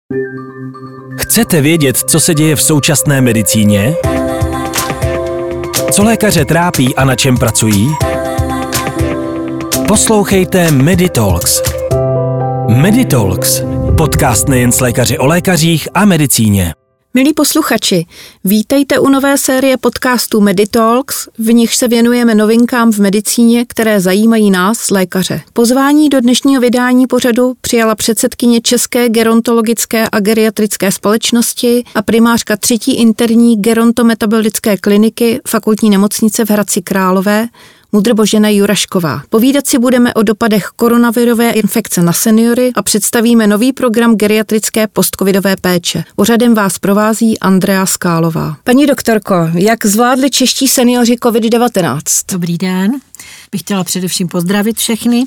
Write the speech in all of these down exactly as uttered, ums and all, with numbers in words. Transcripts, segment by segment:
Chcete vědět, co se děje v současné medicíně? Co lékaře trápí a na čem pracují? Poslouchejte Meditalks. Meditalks. Podcast nejen s lékaři o lékařích a medicíně. Milí posluchači, vítejte u nové série podcastů Meditalks, v nichž se věnujeme novinkám v medicíně, které zajímají nás, lékaře. Pozvání do dnešního vydání pořadu přijala předsedkyně České gerontologické a geriatrické společnosti a primářka třetí interní gerontometabolické kliniky Fakultní nemocnice v Hradci Králové, Mudr Božena Jurašková. Povídat si budeme o dopadech koronavirové infekce na seniory a představíme nový program geriatrické postcovidové péče. Pořadem vás provází Andrea Skálová. Paní doktorko, jak zvládli čeští seniori covid devatenáct? Dobrý den. Bych chtěla především pozdravit všechny.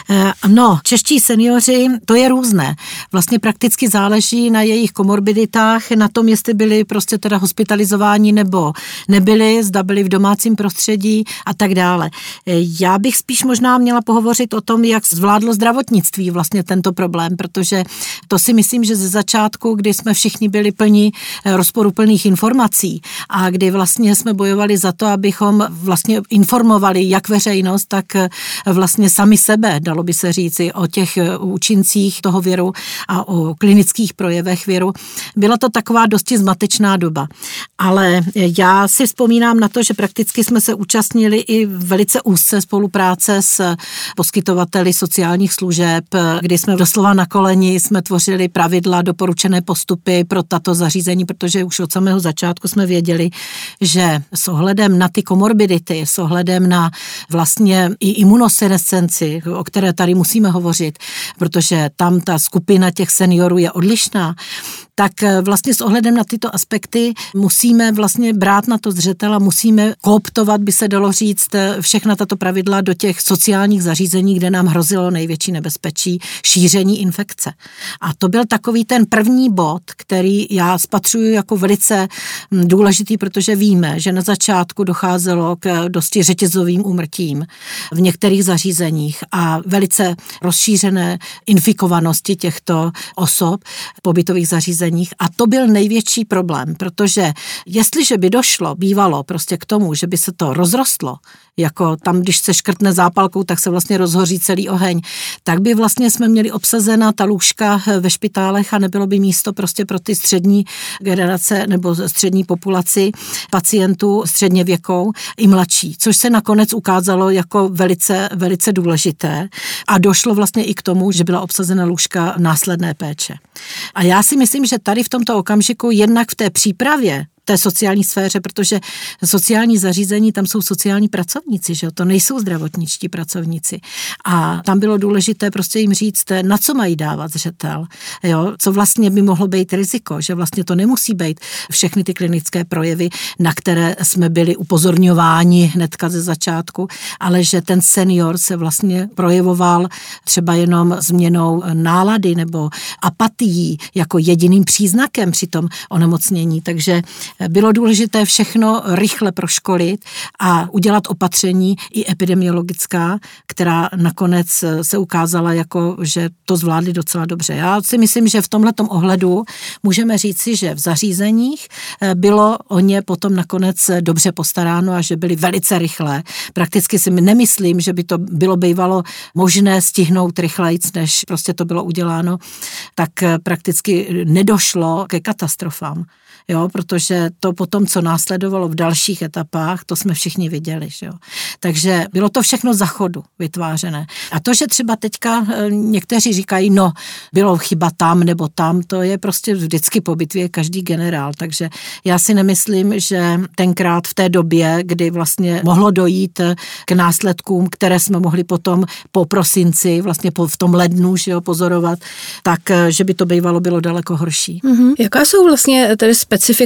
No, čeští seniori, to je různé. Vlastně prakticky záleží na jejich komorbiditách, na tom, jestli byli prostě teda hospitalizováni nebo nebyli, zda byli v domácím prostředí a tak dále. Já bych spíš možná měla pohovořit o tom, jak zvládlo zdravotnictví vlastně tento problém, protože to si myslím, že ze začátku, kdy jsme všichni byli plní rozporuplných informací a kdy vlastně jsme bojovali za to, abychom vlastně informovali jak veřejnost, tak vlastně sami sebe, dalo by se říci, o těch účincích toho viru a o klinických projevech viru. Byla to taková dosti zmatečná doba. Ale já si vzpomínám na to, že prakticky jsme se účastnili i velice úzce spolupráce s poskytovateli sociálních služeb, kdy jsme doslova na koleni jsme tvořili pravidla, doporučené postupy pro tato zařízení, protože už od samého začátku jsme věděli, že s ohledem na ty komorbidity, s ohledem na vlastně i imunosenescenci, o které tady musíme hovořit, protože tam ta skupina těch seniorů je odlišná, tak vlastně s ohledem na tyto aspekty musíme vlastně brát na to zřetel a musíme kooptovat, by se dalo říct, všechna tato pravidla do těch sociálních zařízení, kde nám hrozilo největší nebezpečí šíření infekce. A to byl takový ten první bod, který já spatřuji jako velice důležitý, protože víme, že na začátku docházelo k dosti řetězovým úmrtím v některých zařízeních a velice rozšířené infikovanosti těchto osob v pobytových zařízeních. A to byl největší problém, protože jestliže by došlo, bývalo prostě k tomu, že by se to rozrostlo, jako tam, když se škrtne zápalkou, tak se vlastně rozhoří celý oheň, tak by vlastně jsme měli obsazena ta lůžka ve špitálech a nebylo by místo prostě pro ty střední generace nebo střední populaci pacientů středně věkou i mladší, což se nakonec ukázalo jako velice, velice důležité a došlo vlastně i k tomu, že byla obsazena lůžka následné péče. A já si myslím, že tady v tomto okamžiku jednak v té přípravě té sociální sféře, protože sociální zařízení, tam jsou sociální pracovníci, že jo? To nejsou zdravotničtí pracovníci. A tam bylo důležité prostě jim říct, na co mají dávat zřetel, jo? Co vlastně by mohlo být riziko, že vlastně to nemusí být všechny ty klinické projevy, na které jsme byli upozorňováni hnedka ze začátku, ale že ten senior se vlastně projevoval třeba jenom změnou nálady nebo apatií jako jediným příznakem při tom onemocnění, takže bylo důležité všechno rychle proškolit a udělat opatření i epidemiologická, která nakonec se ukázala jako, že to zvládli docela dobře. Já si myslím, že v tomhletom ohledu můžeme říci, že v zařízeních bylo o ně potom nakonec dobře postaráno a že byly velice rychlé. Prakticky si nemyslím, že by to bylo bývalo možné stihnout rychlejc, než prostě to bylo uděláno, tak prakticky nedošlo ke katastrofám. Jo, protože to potom, co následovalo v dalších etapách, to jsme všichni viděli. Jo. Takže bylo to všechno za chodu vytvářené. A to, že třeba teďka někteří říkají, no, bylo chyba tam nebo tam, to je prostě vždycky po bitvě každý generál. Takže já si nemyslím, že tenkrát v té době, kdy vlastně mohlo dojít k následkům, které jsme mohli potom po prosinci, vlastně po, v tom lednu, že jo, pozorovat, tak, že by to bývalo bylo daleko horší. Mm-hmm. Jaká jsou vlastně tedy specifika té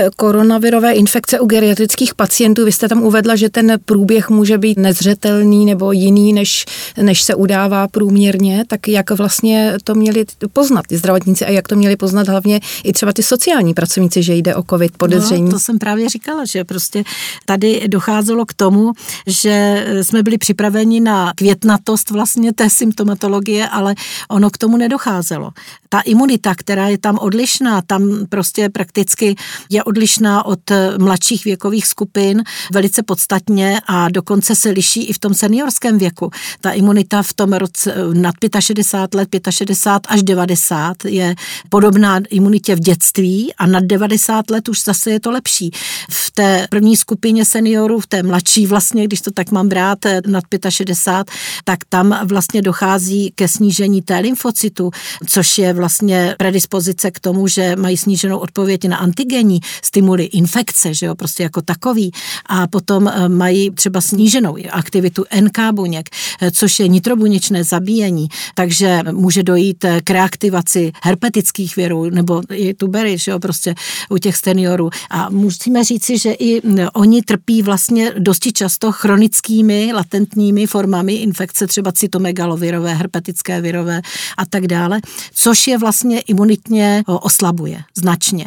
koronavirové infekce u geriatrických pacientů. Vy jste tam uvedla, že ten průběh může být nezřetelný nebo jiný, než, než se udává průměrně. Tak jak vlastně to měli poznat ty zdravotníci a jak to měli poznat hlavně i třeba ty sociální pracovníci, že jde o covid podezření? No, to jsem právě říkala, že prostě tady docházelo k tomu, že jsme byli připraveni na květnatost vlastně té symptomatologie, ale ono k tomu nedocházelo. Ta imunita, která je tam odlišná, tam prostě prakticky je odlišná od mladších věkových skupin velice podstatně a dokonce se liší i v tom seniorském věku. Ta imunita v tom roce nad šedesát pět let, šedesát pět až devadesát je podobná imunitě v dětství a nad devadesát let už zase je to lepší. V té první skupině seniorů, v té mladší vlastně, když to tak mám brát, nad šedesát pět, tak tam vlastně dochází ke snížení té lymfocytu, což je vlastně predispozice k tomu, že mají sníženou odpověď na antigenní stimuly infekce, že jo, prostě jako takový. A potom mají třeba sníženou aktivitu N K buněk, což je nitrobuněčné zabíjení, takže může dojít k reaktivaci herpetických virů nebo i tubery, že jo, prostě u těch seniorů. A musíme říci, že i oni trpí vlastně dosti často chronickými latentními formami infekce, třeba cytomegalovirové, herpetické virové a tak dále, což je vlastně imunitně oslabuje značně.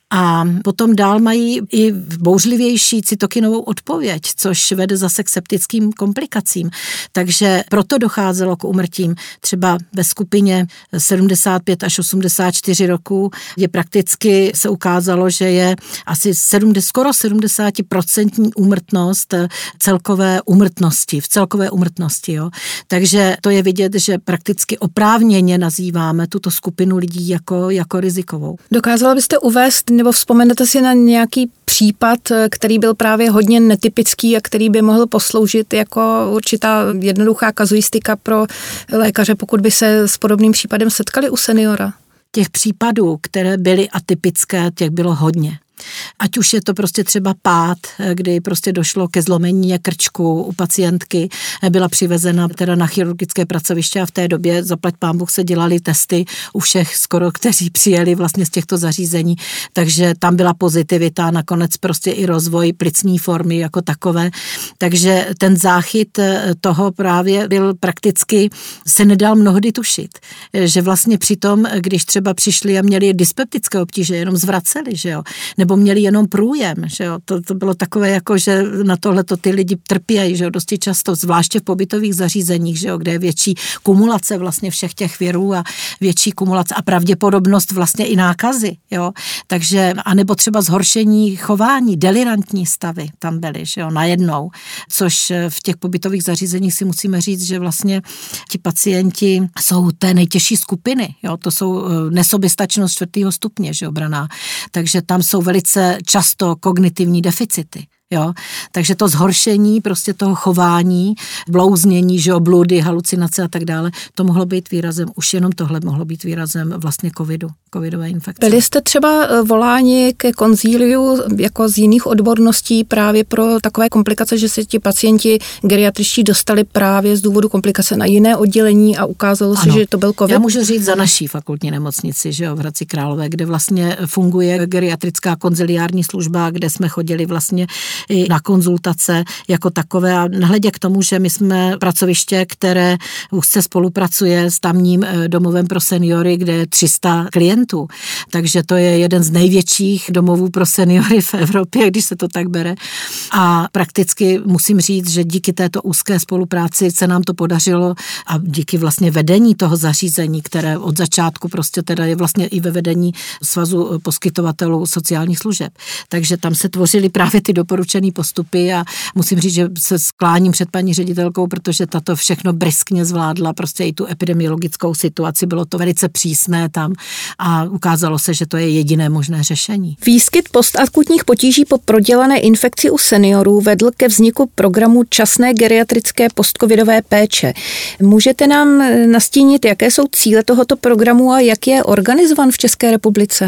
A potom dál mají i bouřlivější cytokinovou odpověď, což vede zase k septickým komplikacím. Takže proto docházelo k úmrtím. Třeba ve skupině sedmdesát pět až osmdesát čtyři roků je prakticky se ukázalo, že je asi sedmdesát, skoro sedmdesát procent úmrtnost celkové úmrtnosti, v celkové úmrtnosti. Jo. Takže to je vidět, že prakticky oprávněně nazýváme tuto skupinu lidí jako, jako rizikovou. Dokázala byste uvést nebo vzpomenete si na nějaký případ, který byl právě hodně netypický a který by mohl posloužit jako určitá jednoduchá kazuistika pro lékaře, pokud by se s podobným případem setkali u seniora? Těch případů, které byly atypické, těch bylo hodně. Ať už je to prostě třeba pád, kdy prostě došlo ke zlomení krčku u pacientky, byla přivezena teda na chirurgické pracoviště a v té době zaplať pán Bůh se dělali testy u všech skoro, kteří přijeli vlastně z těchto zařízení, takže tam byla pozitivita a nakonec prostě i rozvoj plicní formy jako takové, takže ten záchyt toho právě byl prakticky, se nedal mnohdy tušit, že vlastně přitom, když třeba přišli a měli dyspeptické obtíže, jenom zvraceli, že jo, nebo měli jenom průjem, že jo, to, to bylo takové jako, že na tohleto ty lidi trpějí, že jo, dosti často, zvláště v pobytových zařízeních, že jo, kde je větší kumulace vlastně všech těch virů a větší kumulace a pravděpodobnost vlastně i nákazy, jo, takže, anebo třeba zhoršení chování, delirantní stavy tam byly, že jo, najednou, což v těch pobytových zařízeních si musíme říct, že vlastně ti pacienti jsou té nejtěžší skupiny, jo, to jsou nesoběstačnost čtvrtého stupně, že jo, braná, takže tam jsou velice často kognitivní deficity. Jo? Takže to zhoršení prostě toho chování, blouznění, že jo, bludy, halucinace a tak dále, to mohlo být výrazem, už jenom tohle mohlo být výrazem vlastně covidu, covidové infekce. Byli jste třeba voláni ke konzíliu jako z jiných odborností právě pro takové komplikace, že se ti pacienti geriatričtí dostali právě z důvodu komplikace na jiné oddělení a ukázalo se, ano, že to byl covid? Já můžu říct za naší fakultní nemocnici, že jo, v Hradci Králové, kde vlastně funguje geriatrická konziliární služba, kde jsme chodili vlastně i na konzultace jako takové a nahledě k tomu, že my jsme pracoviště, které úzce spolupracuje s tamním domovem pro seniory, kde je tři sta klientů. Takže to je jeden z největších domovů pro seniory v Evropě, když se to tak bere. A prakticky musím říct, že díky této úzké spolupráci se nám to podařilo a díky vlastně vedení toho zařízení, které od začátku prostě teda je vlastně i ve vedení Svazu poskytovatelů sociálních služeb. Takže tam se tvořily právě ty doporučené postupy a musím říct, že se skláním před paní ředitelkou, protože tato všechno briskně zvládla, prostě i tu epidemiologickou situaci, bylo to velice přísné tam a ukázalo se, že to je jediné možné řešení. Výskyt postakutních potíží po prodělané infekci u seniorů vedl ke vzniku programu časné geriatrické postcovidové péče. Můžete nám nastínit, jaké jsou cíle tohoto programu a jak je organizovan v České republice?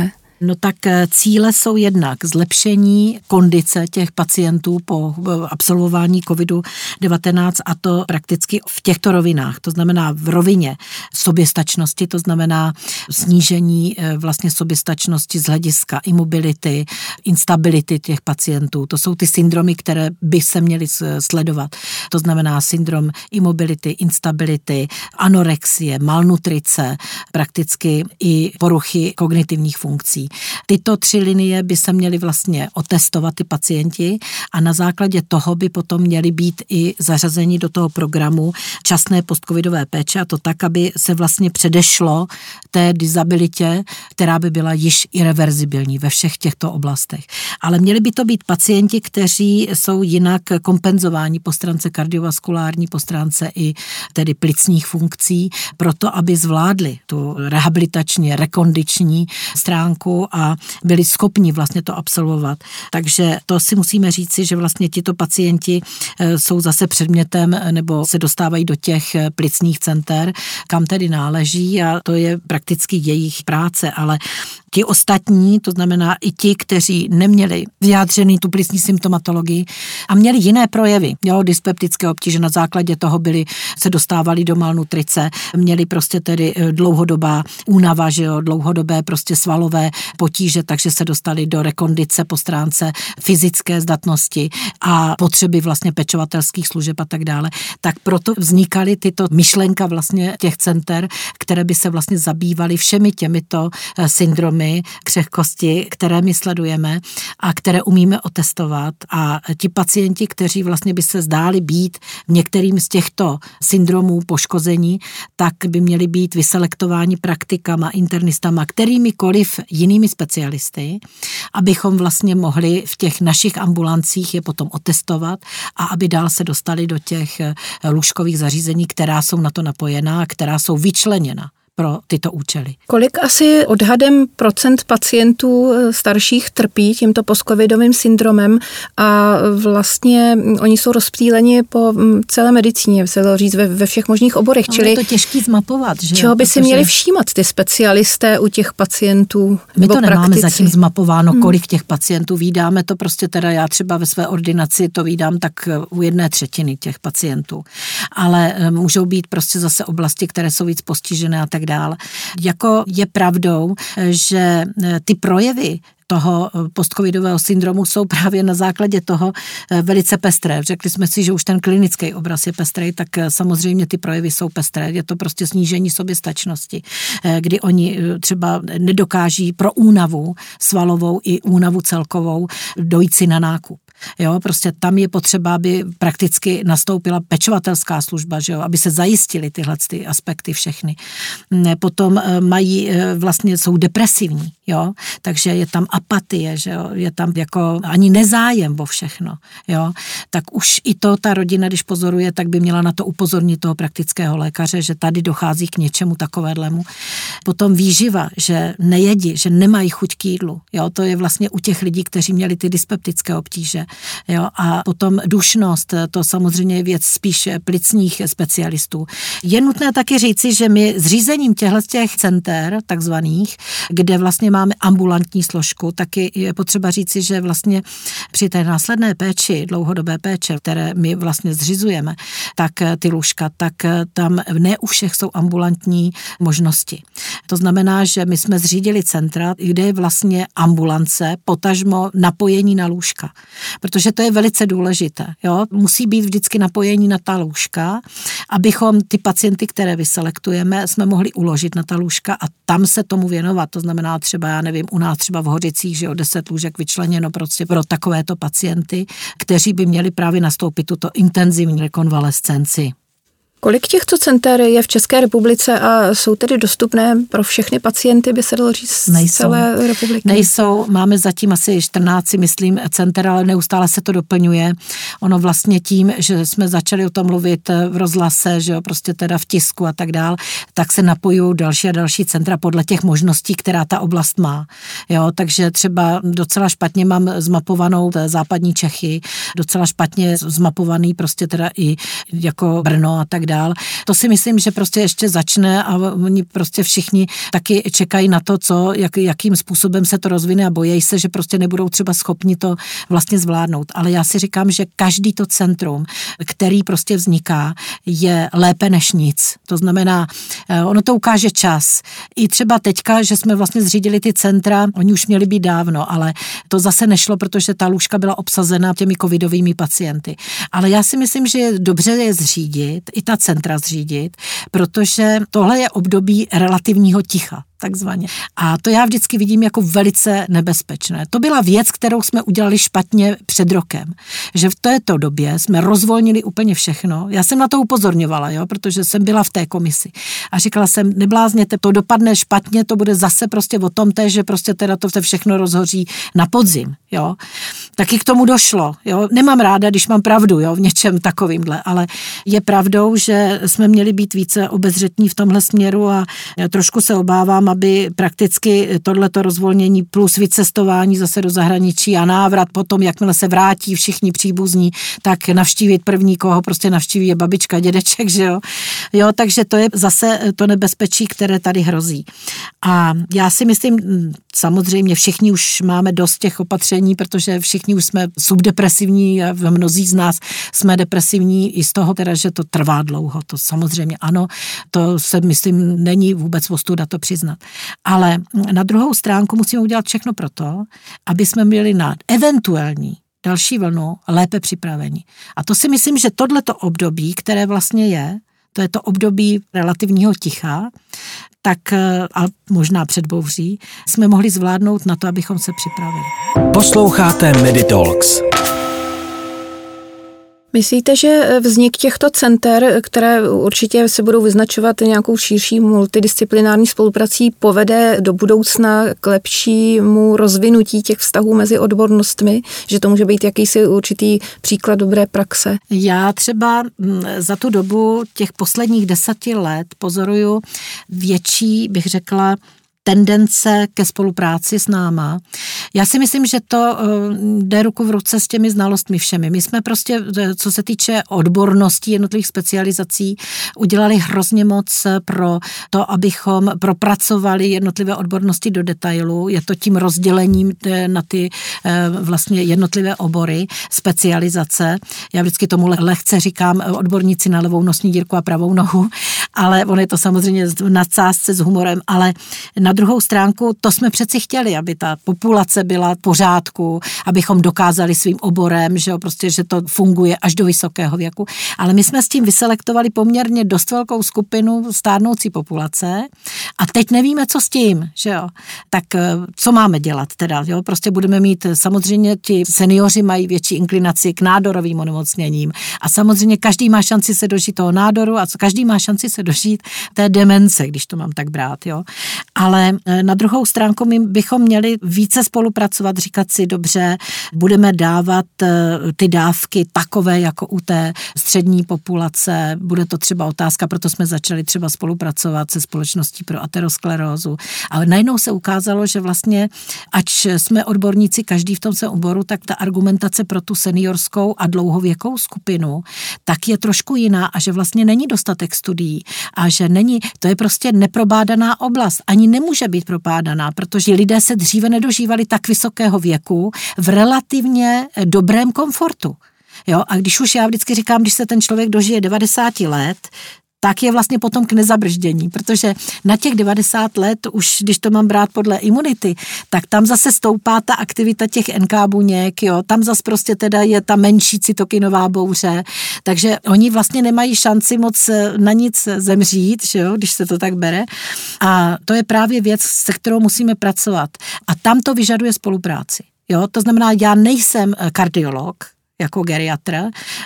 No tak cíle jsou jednak zlepšení kondice těch pacientů po absolvování kovidu devatenáct a to prakticky v těchto rovinách. To znamená v rovině soběstačnosti, to znamená snížení vlastně soběstačnosti z hlediska imobility, instability těch pacientů. To jsou ty syndromy, které by se měly sledovat. To znamená syndrom imobility, instability, anorexie, malnutrice, prakticky i poruchy kognitivních funkcí. Tyto tři linie by se měly vlastně otestovat ty pacienti a na základě toho by potom měly být i zařazeni do toho programu časné postcovidové péče a to tak, aby se vlastně předešlo té disabilitě, která by byla již irreverzibilní ve všech těchto oblastech. Ale měli by to být pacienti, kteří jsou jinak kompenzováni po stránce kardiovaskulární, po stránce i tedy plicních funkcí, proto aby zvládli tu rehabilitační, rekondiční stránku a byli schopni vlastně to absolvovat. Takže to si musíme říci, že vlastně tito pacienti jsou zase předmětem nebo se dostávají do těch plicních center, kam tedy náleží a to je prakticky jejich práce, ale ti ostatní, to znamená i ti, kteří neměli vyjádřený tu plicní symptomatologii a měli jiné projevy, jo, dyspeptické obtíže, na základě toho byli, se dostávali do malnutrice, měli prostě tedy dlouhodobá únava, že jo, dlouhodobé prostě svalové potíže, takže se dostali do rekondice po stránce fyzické zdatnosti a potřeby vlastně pečovatelských služeb a tak dále. Tak proto vznikaly tyto myšlenka vlastně těch center, které by se vlastně zabývaly všemi těmito syndromy, křehkosti, které my sledujeme a které umíme otestovat a ti pacienti, kteří vlastně by se zdáli být některým z těchto syndromů poškození, tak by měli být vyselektováni praktikama, internistama, kterýmikoliv jinými specialisty, abychom vlastně mohli v těch našich ambulancích je potom otestovat a aby dál se dostali do těch lůžkových zařízení, která jsou na to napojená, která jsou vyčleněna pro tyto účely. Kolik asi odhadem procent pacientů starších trpí tímto postcovidovým syndromem a vlastně oni jsou rozptýleni po celé medicíně, se dalo říct ve, ve všech možných oborech. No, čili je to těžký zmapovat. Že? Čeho by Protože si měli všímat ty specialisté u těch pacientů? My to nemáme praktici? zatím zmapováno, kolik těch pacientů vídáme, to prostě teda já třeba ve své ordinaci to vídám tak u jedné třetiny těch pacientů. Ale můžou být prostě zase oblasti, které jsou víc postižené a tak dále. Jako je pravdou, že ty projevy toho postcovidového syndromu jsou právě na základě toho velice pestré. Řekli jsme si, že už ten klinický obraz je pestrý, tak samozřejmě ty projevy jsou pestré. Je to prostě snížení soběstačnosti, kdy oni třeba nedokáží pro únavu svalovou i únavu celkovou dojít si na nákup. Jo, prostě tam je potřeba, aby prakticky nastoupila pečovatelská služba, že jo, aby se zajistily tyhle ty aspekty všechny. Potom mají, vlastně jsou depresivní, jo, takže je tam apatie, že jo, je tam jako ani nezájem o všechno, jo, tak už i to ta rodina, když pozoruje, tak by měla na to upozornit toho praktického lékaře, že tady dochází k něčemu takovému. Potom výživa, že nejedí, že nemají chuť k jídlu, jo, to je vlastně u těch lidí, kteří měli ty dyspeptické obtíže. Jo, a potom dušnost, to samozřejmě je věc spíš plicních specialistů. Je nutné taky říci, že my zřízením těchto center, takzvaných, kde vlastně máme ambulantní složku, taky je potřeba říci, že vlastně při té následné péči, dlouhodobé péče, které my vlastně zřizujeme, tak ty lůžka, tak tam ne u všech jsou ambulantní možnosti. To znamená, že my jsme zřídili centra, kde je vlastně ambulance, potažmo napojení na lůžka. Protože to je velice důležité. Jo? Musí být vždycky napojení na ta lůžka, abychom ty pacienty, které vyselektujeme, jsme mohli uložit na ta lůžka a tam se tomu věnovat. To znamená třeba, já nevím, u nás třeba v Hořicích, že o deset lůžek vyčleněno prostě pro takovéto pacienty, kteří by měli právě nastoupit tuto intenzivní rekonvalescenci. Kolik těchto center je v České republice a jsou tedy dostupné pro všechny pacienty, by se dalo říct, z Nejsou. celé republiky? Nejsou, máme zatím asi čtrnáct, myslím, center, ale neustále se to doplňuje. Ono vlastně tím, že jsme začali o tom mluvit v rozhlase, že jo, prostě teda v tisku a tak dál, tak se napojují další a další centra podle těch možností, která ta oblast má. Jo, takže třeba docela špatně mám zmapovanou západní Čechy, docela špatně zmapovaný prostě teda i jako Brno a tak dále. dál. To si myslím, že prostě ještě začne a oni prostě všichni taky čekají na to, co, jak, jakým způsobem se to rozvine a bojí se, že prostě nebudou třeba schopni to vlastně zvládnout. Ale já si říkám, že každý to centrum, který prostě vzniká, je lépe než nic. To znamená, ono to ukáže čas. I třeba teďka, že jsme vlastně zřídili ty centra, oni už měli být dávno, ale to zase nešlo, protože ta lůžka byla obsazena těmi covidovými pacienty. Ale já si myslím, že je dobře je zřídit, i ta centra zřídit, protože tohle je období relativního ticha. Takzvaně. A to já vždycky vidím jako velice nebezpečné. To byla věc, kterou jsme udělali špatně před rokem. Že v této době jsme rozvolnili úplně všechno. Já jsem na to upozorňovala, jo, protože jsem byla v té komisi. A říkala jsem, neblázněte, to dopadne špatně, to bude zase prostě o tom té, že prostě teda to se všechno rozhoří na podzim, jo. Taky k tomu došlo, jo. Nemám ráda, když mám pravdu, jo, v něčem takovýmhle, ale je pravdou, že jsme měli být více obezřetní v tomhle směru a trošku se obávám, aby prakticky tohleto rozvolnění plus vycestování zase do zahraničí a návrat potom, jakmile se vrátí všichni příbuzní, tak navštívit první, koho prostě navštíví je babička, dědeček, že jo. Jo, takže to je zase to nebezpečí, které tady hrozí. A já si myslím, samozřejmě všichni už máme dost těch opatření, protože všichni už jsme subdepresivní a mnozí z nás jsme depresivní i z toho teda, že to trvá dlouho. To samozřejmě ano, to se myslím není vůbec ostuda to přiznat. Ale na druhou stránku musíme udělat všechno proto, aby jsme měli na eventuální další vlnu lépe připraveni. A to si myslím, že tohleto období, které vlastně je, to je to období relativního ticha, tak a možná před bouří, jsme mohli zvládnout na to, abychom se připravili. Posloucháte Meditalks. Myslíte, že vznik těchto center, které určitě se budou vyznačovat nějakou širší multidisciplinární spoluprací, povede do budoucna k lepšímu rozvinutí těch vztahů mezi odbornostmi, že to může být jakýsi určitý příklad dobré praxe? Já třeba za tu dobu těch posledních deseti let pozoruju větší, bych řekla, tendence ke spolupráci s náma. Já si myslím, že to jde ruku v ruce s těmi znalostmi všemi. My jsme prostě, co se týče odborností jednotlivých specializací, udělali hrozně moc pro to, abychom propracovali jednotlivé odbornosti do detailu. Je to tím rozdělením na ty vlastně jednotlivé obory, specializace. Já vždycky tomu lehce říkám odborníci na levou nosní dírku a pravou nohu, ale on je to samozřejmě v nadsázce s humorem, ale na druhou stránku to jsme přeci chtěli, aby ta populace byla v pořádku, abychom dokázali svým oborem, že jo, prostě, že to funguje až do vysokého věku. Ale my jsme s tím vyselektovali poměrně dost velkou skupinu stárnoucí populace a teď nevíme, co s tím, že jo. Tak co máme dělat teda, jo, prostě budeme mít, samozřejmě ti seniori mají větší inklinaci k nádorovým onemocněním a samozřejmě každý má šanci se dožít toho nádoru a každý má šanci se dožít té demence, když to mám tak brát, jo. Ale na druhou stránku my bychom měli více spolupracovat, říkat si dobře, budeme dávat ty dávky takové jako u té střední populace, bude to třeba otázka, proto jsme začali třeba spolupracovat se společností pro aterosklerózu. Ale najednou se ukázalo, že vlastně, ač jsme odborníci každý v tom svém oboru, tak ta argumentace pro tu seniorskou a dlouhověkou skupinu tak je trošku jiná a že vlastně není dostatek studií a že není, to je prostě neprobádaná oblast, ani nemůže být propádaná, protože lidé se dříve nedožívali tak vysokého věku v relativně dobrém komfortu. Jo? A když už já vždycky říkám, když se ten člověk dožije devadesát let, tak je vlastně potom k nezabrždění, protože na těch devadesát let, už když to mám brát podle imunity, tak tam zase stoupá ta aktivita těch N K buněk, jo, tam zase prostě teda je ta menší cytokinová bouře, takže oni vlastně nemají šanci moc na nic zemřít, že jo, když se to tak bere. A to je právě věc, se kterou musíme pracovat. A tam to vyžaduje spolupráci. Jo, to znamená, já nejsem kardiolog, jako geriatr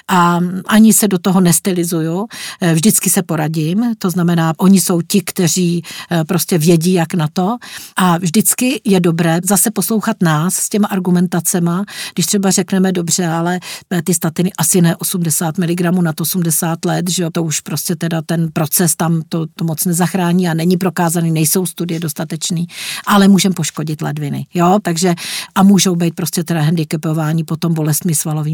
a ani se do toho nestylizuju, vždycky se poradím, to znamená, oni jsou ti, kteří prostě vědí, jak na to a vždycky je dobré zase poslouchat nás s těma argumentacema, když třeba řekneme dobře, ale ty statiny asi ne osmdesát miligramů nad osmdesát let, že jo, to už prostě teda ten proces tam to, to moc nezachrání a není prokázaný, nejsou studie dostatečný, ale můžeme poškodit ledviny, jo, takže a můžou být prostě teda handicapování potom bolestmi svalovými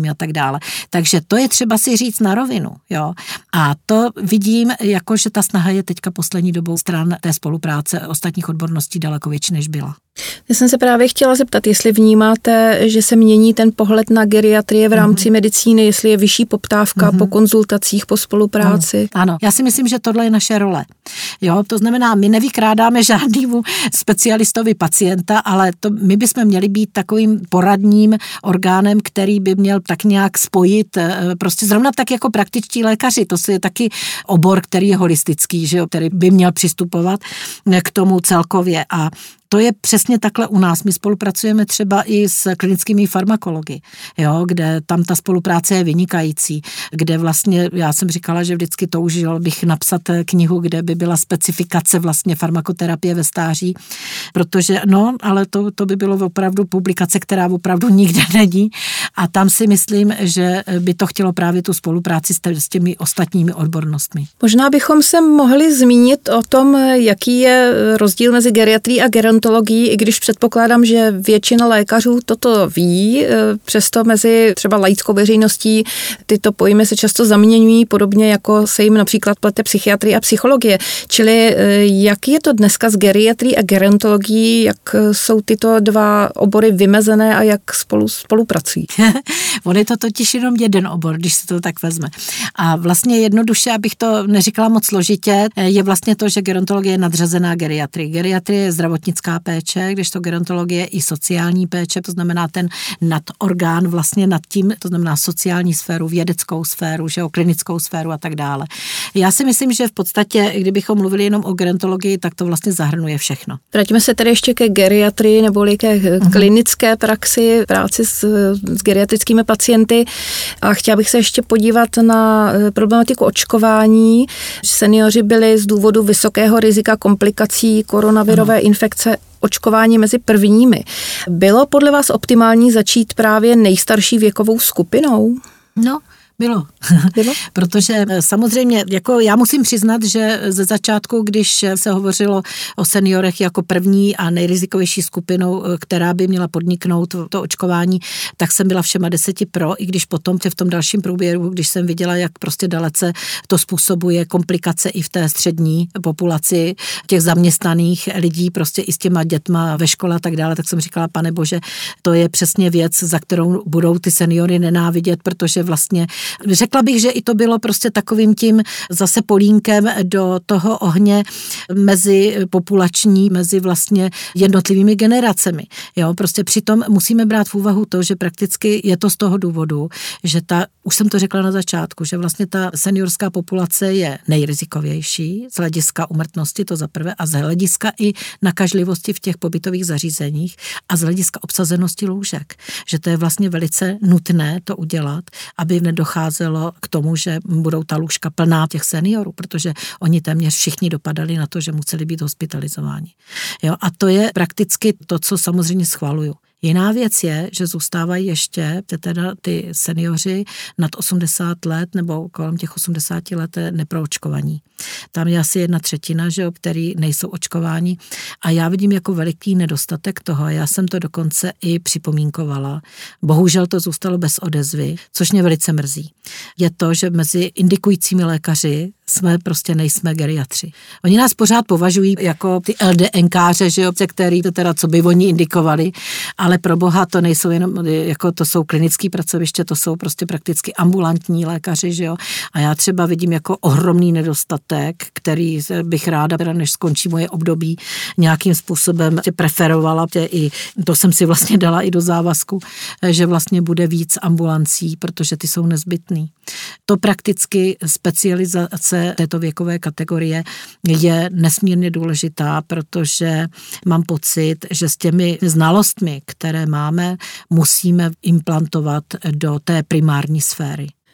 onkologickými a tak dále. Takže to je třeba si říct na rovinu. Jo? A to vidím, jako že ta snaha je teďka poslední dobou stran té spolupráce ostatních odborností daleko větší, než byla. Já jsem se právě chtěla zeptat, jestli vnímáte, že se mění ten pohled na geriatrii v rámci mm. medicíny, jestli je vyšší poptávka mm. po konzultacích, po spolupráci. Ano, ano, já si myslím, že tohle je naše role. Jo, to znamená, my nevykrádáme žádnému specialistovi pacienta, ale to, my bychom měli být takovým poradním orgánem, který by měl tak nějak spojit, prostě zrovna tak jako praktičtí lékaři, to je taky obor, který je holistický, že jo, který by měl přistupovat k tomu celkově a to je přesně takhle u nás. My spolupracujeme třeba i s klinickými farmakology, jo, kde tam ta spolupráce je vynikající, kde vlastně, já jsem říkala, že vždycky toužil bych napsat knihu, kde by byla specifikace vlastně farmakoterapie ve stáří, protože, no, ale to, to by bylo opravdu publikace, která opravdu nikde není a tam si myslím, že by to chtělo právě tu spolupráci s těmi ostatními odbornostmi. Možná bychom se mohli zmínit o tom, jaký je rozdíl mezi geriatrií a gerontologií, i když předpokládám, že většina lékařů toto ví, přesto mezi třeba laickou veřejností tyto pojmy se často zaměňují, podobně jako se jim například plete psychiatrie a psychologie. Čili jak je to dneska s geriatrií a gerontologií, jak jsou tyto dva obory vymezené a jak spolu spolupracují? On je to totiž jenom jeden obor, když se to tak vezme. A vlastně jednoduše, abych to neříkala moc složitě, je vlastně to, že gerontologie je nadřazená geriatrii. Geriatrie je zdravotnická péče, kdežto gerontologie je i sociální péče, to znamená ten nadorgán vlastně nad tím, to znamená sociální sféru, vědeckou sféru, že jo, klinickou sféru a tak dále. Já si myslím, že v podstatě, kdybychom mluvili jenom o gerontologii, tak to vlastně zahrnuje všechno. Vraťme se tedy ještě ke geriatrii neboli ke uh-huh. klinické praxi, práci s, s geriatrickými pacienty a chtěla bych se ještě podívat na problematiku očkování. Seniori byli z důvodu vysokého rizika komplikací koronavirové uh-huh. infekce očkování mezi prvními. Bylo podle vás optimální začít právě nejstarší věkovou skupinou? No, Bylo. Bylo? Protože samozřejmě, jako já musím přiznat, že ze začátku, když se hovořilo o seniorech jako první a nejrizikovější skupinou, která by měla podniknout to očkování, tak jsem byla všema deseti pro, i když potom v tom dalším průběhu, když jsem viděla, jak prostě dalece to způsobuje komplikace i v té střední populaci těch zaměstnaných lidí, prostě i s těma dětma ve škole a tak dále, tak jsem říkala, pane bože, to je přesně věc, za kterou budou ty seniory nenávidět, protože vlastně řekla bych, že i to bylo prostě takovým tím zase polínkem do toho ohně mezi populační, mezi vlastně jednotlivými generacemi. Jo, prostě přitom musíme brát v úvahu to, že prakticky je to z toho důvodu, že ta, už jsem to řekla na začátku, že vlastně ta seniorská populace je nejrizikovější z hlediska úmrtnosti, to za prvé, a z hlediska i nakažlivosti v těch pobytových zařízeních a z hlediska obsazenosti lůžek. Že to je vlastně velice nutné to udělat, aby nedocházelo k tomu, že budou ta lůžka plná těch seniorů, protože oni téměř všichni dopadali na to, že museli být hospitalizováni. Jo, a to je prakticky to, co samozřejmě schvaluju. Jiná věc je, že zůstávají ještě teda ty seniori nad osmdesát let nebo kolem těch osmdesáti let neproočkovaní. Tam je asi jedna třetina, že, který nejsou očkováni a já vidím jako veliký nedostatek toho. Já jsem to dokonce i připomínkovala. Bohužel to zůstalo bez odezvy, což mě velice mrzí. Je to, že mezi indikujícími lékaři jsme prostě nejsme geriatři. Oni nás pořád považují jako ty LDNkáře, že jo, který to teda, co by oni indikovali, ale pro boha to nejsou jenom, jako to jsou klinické pracoviště, to jsou prostě prakticky ambulantní lékaři, že jo. A já třeba vidím jako ohromný nedostatek, který bych ráda, než skončí moje období, nějakým způsobem preferovala. I to jsem si vlastně dala i do závazku, že vlastně bude víc ambulancí, protože ty jsou nezbytný. To prakticky specializace této věkové kategorie je nesmírně důležitá, protože mám pocit, že s těmi znalostmi, které máme, musíme implantovat do té primární sféry.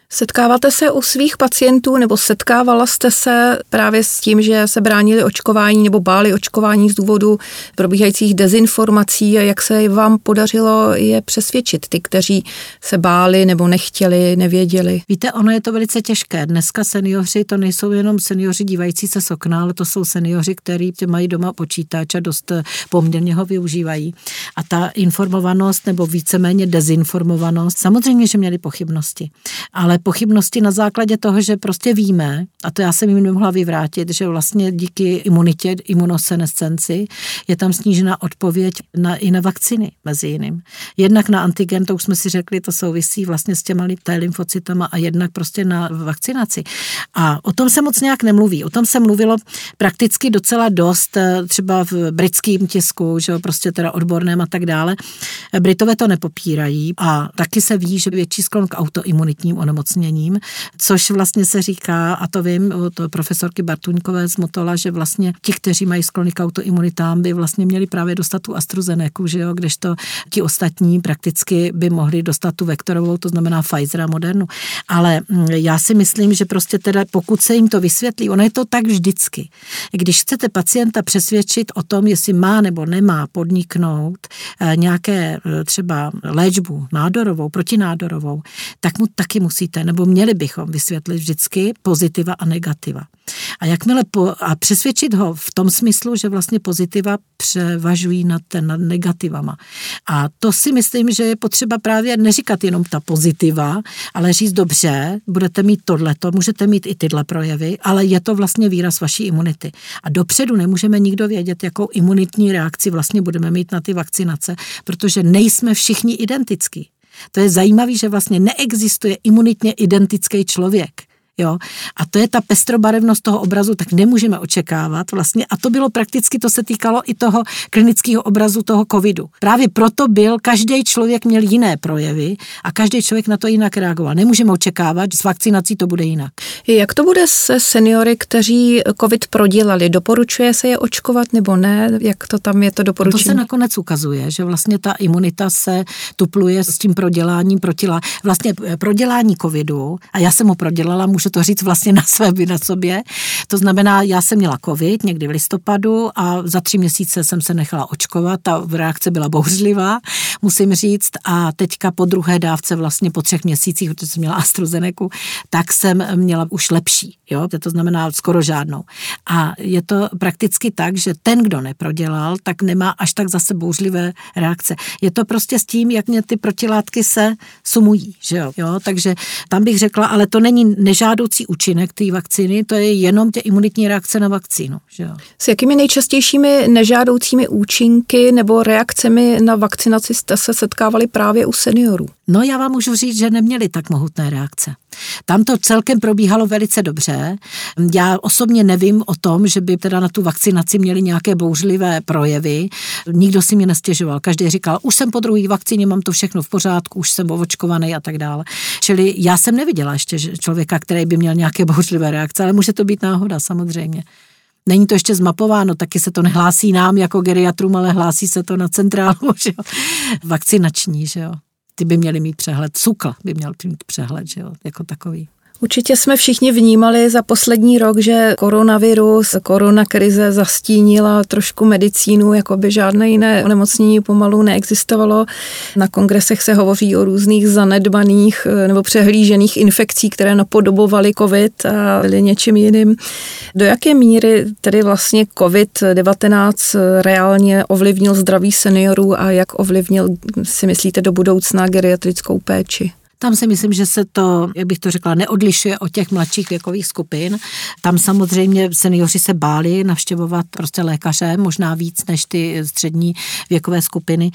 Setkáváte se u svých pacientů nebo setkávala jste se právě s tím, že se bránili očkování nebo báli očkování z důvodu probíhajících dezinformací a jak se vám podařilo je přesvědčit, ty, kteří se báli nebo nechtěli, nevěděli? Víte, ono je to velice těžké. Dneska seniori, to nejsou jenom seniori dívající se z okna, ale to jsou seniori, kteří mají doma počítač a dost poměrně ho využívají. A ta informovanost nebo víceméně dezinformovanost, samozřejmě, že měli pochybnosti, ale pochybnosti na základě toho, že prostě víme, a to já jsem jim nemohla vyvrátit, že vlastně díky imunitě, imunosenescenci je tam snížená odpověď na, i na vakciny mezi jiným. Jednak na antigen, to už jsme si řekli, to souvisí vlastně s těma T lymfocytama a jednak prostě na vakcinaci. A o tom se moc nějak nemluví. O tom se mluvilo prakticky docela dost, třeba v britském tisku, že jo, prostě teda odborném a tak dále. Britové to nepopírají a taky se ví, že větší sklon k autoimunitním onemocněním, což vlastně se říká, a to vím od profesorky Bartuňkové z Motola, že vlastně ti, kteří mají sklony k autoimunitám, by vlastně měli právě dostat tu AstraZeneku, že jo, kdežto ti ostatní prakticky by mohli dostat tu vektorovou, to znamená Pfizer a Modernu. Ale já si myslím, že prostě teda pokud se jim to vysvětlí, ono je to tak vždycky. Když chcete pacienta přesvědčit o tom, jestli má nebo nemá podniknout nějaké třeba léčbu nádorovou, protinádorovou, tak mu taky musíte, nebo měli bychom vysvětlit vždycky pozitiva a negativa. A jakmile po, a přesvědčit ho v tom smyslu, že vlastně pozitiva převažují nad, nad negativama. A to si myslím, že je potřeba právě neříkat jenom ta pozitiva, ale říct dobře, budete mít tohleto, můžete mít i tyhle projevy, ale je to vlastně výraz vaší imunity. A dopředu nemůžeme nikdo vědět, jakou imunitní reakci vlastně budeme mít na ty vakcinace, protože nejsme všichni identický. To je zajímavé, že vlastně neexistuje imunitně identický člověk. Jo? A to je ta pestrobarevnost toho obrazu, tak nemůžeme očekávat vlastně. A to bylo prakticky, to se týkalo i toho klinického obrazu toho covidu. Právě proto byl, každý člověk měl jiné projevy a každý člověk na to jinak reagoval. Nemůžeme očekávat, že s vakcinací to bude jinak. Jak to bude se seniory, kteří covid prodělali? Doporučuje se je očkovat nebo ne? Jak to tam je to doporučení? To se nakonec ukazuje, že vlastně ta imunita se tupluje s tím proděláním protila. Vlastně prodělání covidu, a já jsem ho prodělala, můžu to říct vlastně na své, na sobě. To znamená, já jsem měla covid někdy v listopadu a za tři měsíce jsem se nechala očkovat. Ta reakce byla bouřlivá, musím říct. A teďka po druhé dávce vlastně po třech měsících, protože jsem měla AstraZeneku, tak jsem měla už lepší. Jo? To znamená skoro žádnou. A je to prakticky tak, že ten, kdo neprodělal, tak nemá až tak zase bouřlivé reakce. Je to prostě s tím, jak mě ty protilátky se sumují. Že jo? Jo? Takže tam bych řekla, ale to není nežádoucí účinek té vakcíny, to je jenom tě imunitní reakce na vakcínu. Že jo? S jakými nejčastějšími nežádoucími účinky nebo reakcemi na vakcinaci jste se setkávali právě u seniorů? No já vám můžu říct, že neměli tak mohutné reakce. Tam to celkem probíhalo velice dobře. Já osobně nevím o tom, že by teda na tu vakcinaci měli nějaké bouřlivé projevy. Nikdo si mě nestěžoval. Každý říkal, už jsem po druhé vakcíně, mám to všechno v pořádku, už jsem očkovaný a tak dále. Čili já jsem neviděla ještě člověka, který by měl nějaké bouřlivé reakce, ale může to být náhoda samozřejmě. Není to ještě zmapováno, taky se to nehlásí nám jako geriatrům, ale hlásí se to na centrálu, že jo? Vakcinační, že jo. Ty by měli mít přehled, SÚKL by měl mít přehled, že jo, jako takový. Určitě jsme všichni vnímali za poslední rok, že koronavirus, koronakrize zastínila trošku medicínu, jako by žádné jiné onemocnění pomalu neexistovalo. Na kongresech se hovoří o různých zanedbaných nebo přehlížených infekcí, které napodobovaly covid a byly něčím jiným. Do jaké míry tedy vlastně covid devatenáct reálně ovlivnil zdraví seniorů a jak ovlivnil, si myslíte, do budoucna geriatrickou péči? Tam si myslím, že se to, jak bych to řekla, neodlišuje od těch mladších věkových skupin. Tam samozřejmě seniori se báli navštěvovat prostě lékaře, možná víc než ty střední věkové skupiny.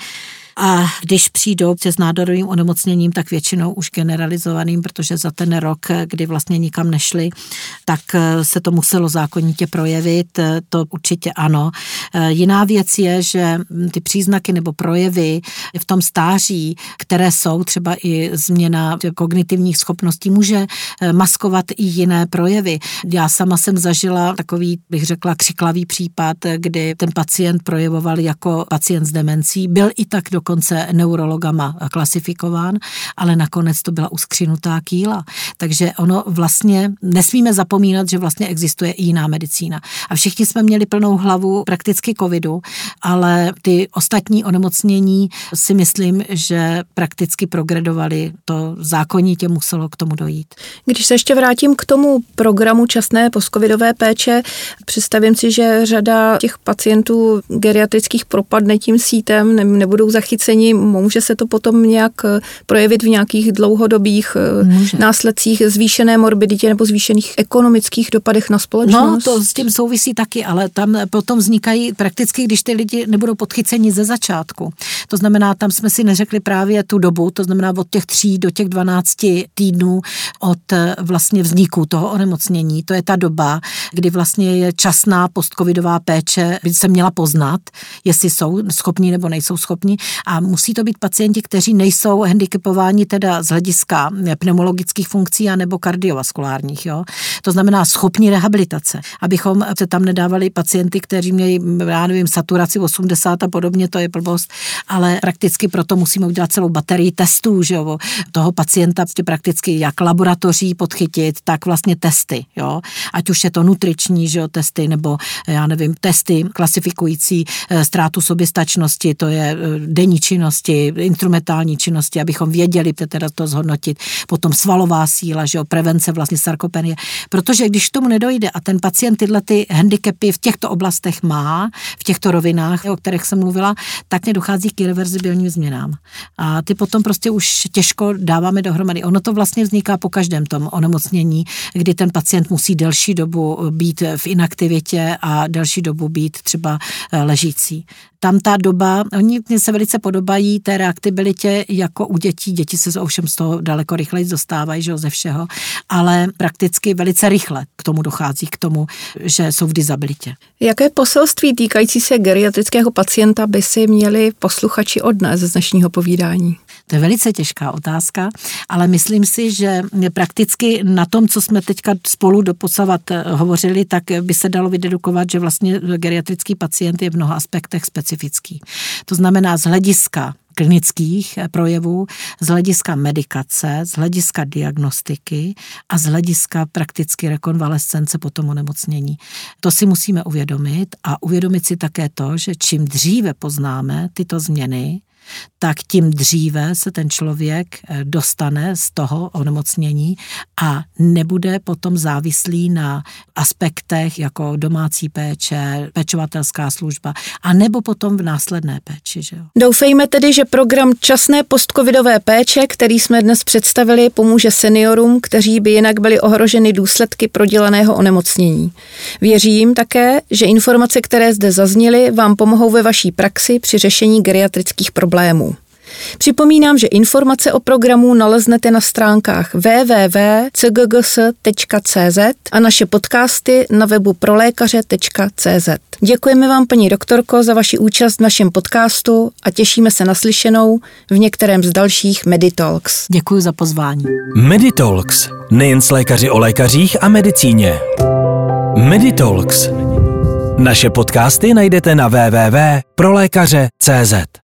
A když přijdou s nádorovým onemocněním, tak většinou už generalizovaným, protože za ten rok, kdy vlastně nikam nešli, tak se to muselo zákonitě projevit, to určitě ano. Jiná věc je, že ty příznaky nebo projevy v tom stáří, které jsou třeba i změna kognitivních schopností, může maskovat i jiné projevy. Já sama jsem zažila takový, bych řekla, křiklavý případ, kdy ten pacient projevoval jako pacient s demencí, byl i tak do dokonce neurologama klasifikován, ale nakonec to byla uskřinutá kýla. Takže ono vlastně nesmíme zapomínat, že vlastně existuje i jiná medicína. A všichni jsme měli plnou hlavu prakticky covidu, ale ty ostatní onemocnění si myslím, že prakticky progredovali, to zákonitě muselo k tomu dojít. Když se ještě vrátím k tomu programu časné postcovidové péče, představím si, že řada těch pacientů geriatrických propadne tím sítem, ne, nebudou zachyceni, může se to potom nějak projevit v nějakých dlouhodobých může. následcích zvýšené morbiditě nebo zvýšených ekonomických dopadech na společnost? No, to s tím souvisí taky, ale tam potom vznikají prakticky, když ty lidi nebudou podchyceni ze začátku. To znamená, tam jsme si neřekli právě tu dobu, to znamená od těch tří do těch dvanácti týdnů od vlastně vzniku toho onemocnění. To je ta doba, kdy vlastně je časná postcovidová péče, by se měla poznat, jestli jsou schopní nebo nejsou schopní, a musí to být pacienti, kteří nejsou handicapováni teda z hlediska pneumologických funkcí a nebo kardiovaskulárních. Jo? To znamená schopní rehabilitace, abychom se tam nedávali pacienty, kteří mějí, já nevím, saturaci osmdesát a podobně, to je blbost, ale prakticky proto musíme udělat celou baterii testů, že jo, toho pacienta prakticky jak laboratoří podchytit, tak vlastně testy, jo, ať už je to nutriční, že jo, testy, nebo já nevím, testy klasifikující ztrátu soběstačnosti, to je denní činnosti, instrumentální činnosti, abychom věděli teda to zhodnotit, potom svalová síla, že jo, prevence vlastně sarkopenie, protože když k tomu nedojde a ten pacient tyhle ty handicapy v těchto oblastech má, v těchto rovinách, o kterých jsem mluvila, tak nedochází k irreverzibilním změnám. A ty potom prostě už těžko dáváme dohromady. Ono to vlastně vzniká po každém tom onemocnění, kdy ten pacient musí delší dobu být v inaktivitě a delší dobu být třeba ležící. Tam ta doba, oni se velice podobají té reaktibilitě jako u dětí. Děti se ovšem z toho daleko rychleji dostávají, že jo, ze všeho, ale prakticky velice rychle k tomu dochází, k tomu, že jsou v disabilitě. Jaké poselství týkající se geriatrického pacienta by si měli posluchači odnést z dnešního povídání? To je velice těžká otázka, ale myslím si, že prakticky na tom, co jsme teďka spolu doposavat hovořili, tak by se dalo vydedukovat, že vlastně geriatrický pacient je v mnoha aspektech specifický. To znamená z hlediska klinických projevů, z hlediska medikace, z hlediska diagnostiky a z hlediska prakticky rekonvalescence po tom onemocnění. To si musíme uvědomit a uvědomit si také to, že čím dříve poznáme tyto změny, tak tím dříve se ten člověk dostane z toho onemocnění a nebude potom závislý na aspektech jako domácí péče, pečovatelská služba, a nebo potom v následné péči. Že jo? Doufejme tedy, že program časné postcovidové péče, který jsme dnes představili, pomůže seniorům, kteří by jinak byli ohroženi důsledky prodělaného onemocnění. Věřím také, že informace, které zde zazněly, vám pomohou ve vaší praxi při řešení geriatrických problémů. Připomínám, že informace o programu naleznete na stránkách w w w tečka c g g s tečka c z a naše podcasty na webu prolékaře tečka c z. Děkujeme vám, paní doktorko, za vaši účast v našem podcastu a těšíme se na slyšenou v některém z dalších Meditalks. Děkuji za pozvání. Meditalks. Nejen s lékaři o lékařích a medicíně. Meditalks. Naše podcasty najdete na w w w tečka prolékaře tečka c z.